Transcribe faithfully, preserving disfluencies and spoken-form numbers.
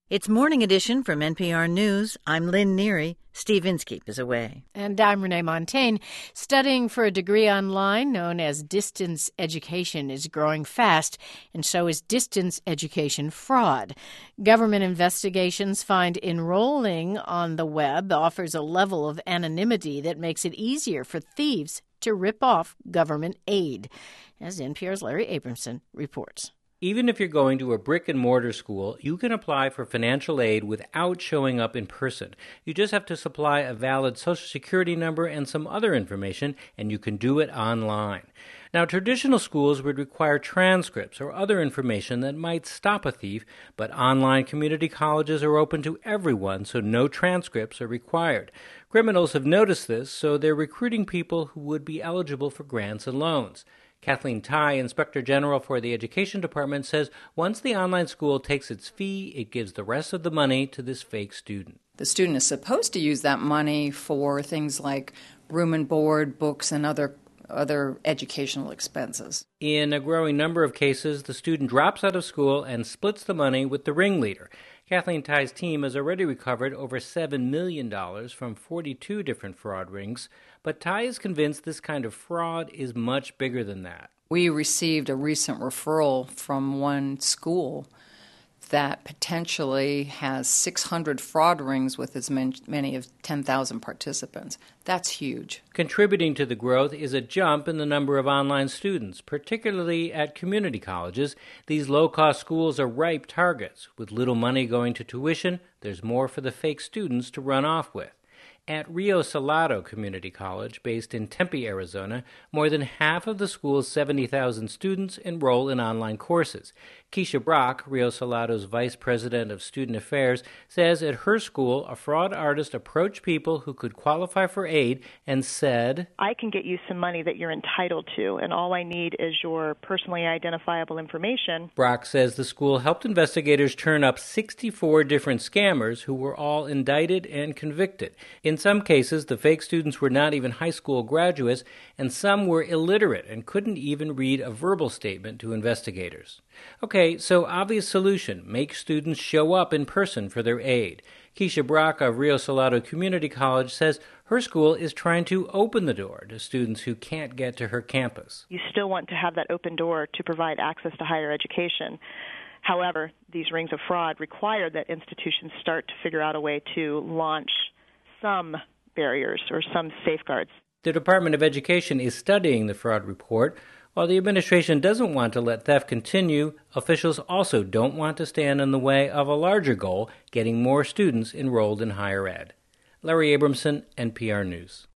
It's Morning Edition from N P R News. I'm Lynn Neary. Steve Inskeep is away. And I'm Renee Montaigne. Studying for a degree online known as distance education is growing fast, and so is distance education fraud. Government investigations find enrolling on the web offers a level of anonymity that makes it easier for thieves to rip off government aid, as N P R's Larry Abramson reports. Even if you're going to a brick-and-mortar school, you can apply for financial aid without showing up in person. You just have to supply a valid Social Security number and some other information, and you can do it online. Now, traditional schools would require transcripts or other information that might stop a thief, but online community colleges are open to everyone, so no transcripts are required. Criminals have noticed this, so they're recruiting people who would be eligible for grants and loans. Kathleen Tai, Inspector General for the Education Department, says once the online school takes its fee, it gives the rest of the money to this fake student. The student is supposed to use that money for things like room and board, books, and other other educational expenses. In a growing number of cases, the student drops out of school and splits the money with the ringleader. Kathleen Tai's team has already recovered over seven million dollars from forty-two different fraud rings, but Tai is convinced this kind of fraud is much bigger than that. We received a recent referral from one school that potentially has six hundred fraud rings with as many as ten thousand participants. That's huge. Contributing to the growth is a jump in the number of online students, particularly at community colleges. These low-cost schools are ripe targets. With little money going to tuition, there's more for the fake students to run off with. At Rio Salado Community College, based in Tempe, Arizona, more than half of the school's seventy thousand students enroll in online courses. Keisha Brock, Rio Salado's Vice President of Student Affairs, says at her school, a fraud artist approached people who could qualify for aid and said, I can get you some money that you're entitled to, and all I need is your personally identifiable information. Brock says the school helped investigators turn up sixty-four different scammers who were all indicted and convicted. In some cases, the fake students were not even high school graduates, and some were illiterate and couldn't even read a verbal statement to investigators. Okay, so obvious solution, make students show up in person for their aid. Keisha Brock of Rio Salado Community College says her school is trying to open the door to students who can't get to her campus. You still want to have that open door to provide access to higher education. However, these rings of fraud require that institutions start to figure out a way to launch some barriers or some safeguards. The Department of Education is studying the fraud report. While the administration doesn't want to let theft continue, officials also don't want to stand in the way of a larger goal, getting more students enrolled in higher ed. Larry Abramson, N P R News.